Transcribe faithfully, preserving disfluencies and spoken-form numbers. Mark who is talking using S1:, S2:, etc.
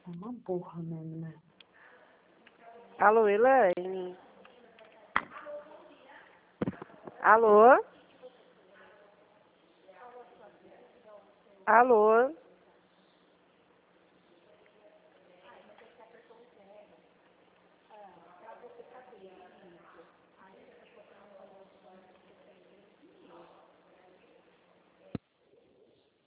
S1: É uma burra mesmo, né?
S2: Alô, Elaine? Alô? Alô?